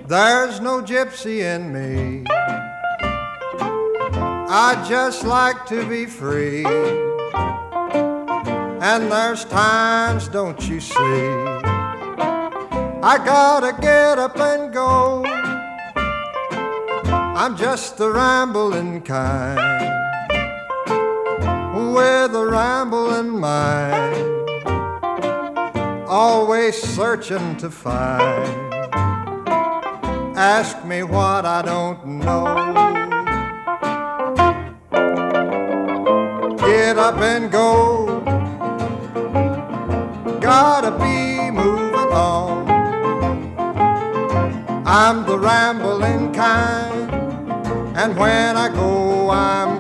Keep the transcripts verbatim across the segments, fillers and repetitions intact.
There's no gypsy in me. I just like to be free. And there's times, don't you see, I gotta get up and go. I'm just the rambling kind, with a rambling mind, always searching to find. Ask me what I don't know. Get up and go. Gotta be moving on. I'm the rambling kind, and when I go, I'm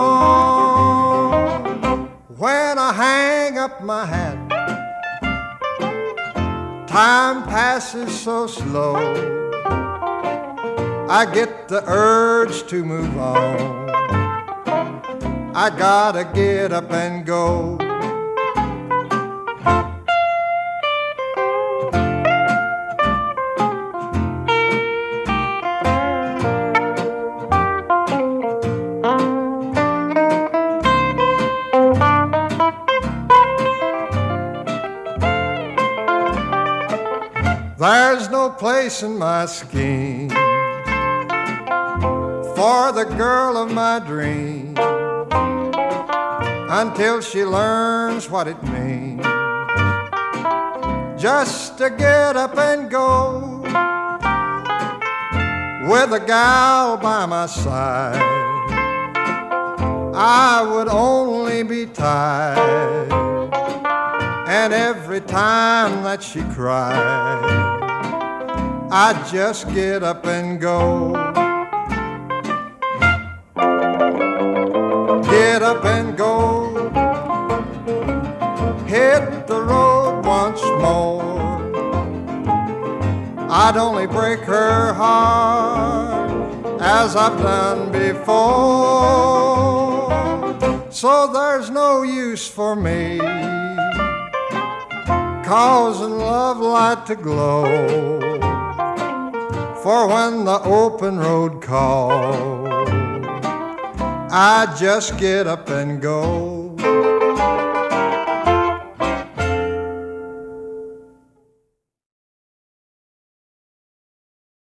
gone. When I hang up my hat, time passes so slow. I get the urge to move on. I gotta get up and go. There's no place in my scheme for the girl of my dreams until she learns what it means just to get up and go with a gal by my side. I would only be tired, and every time that she cried, I'd just get up and go. Get up and go. Hit the road once more. I'd only break her heart as I've done before. So there's no use for me causing love light to glow. For when the open road calls, I just get up and go.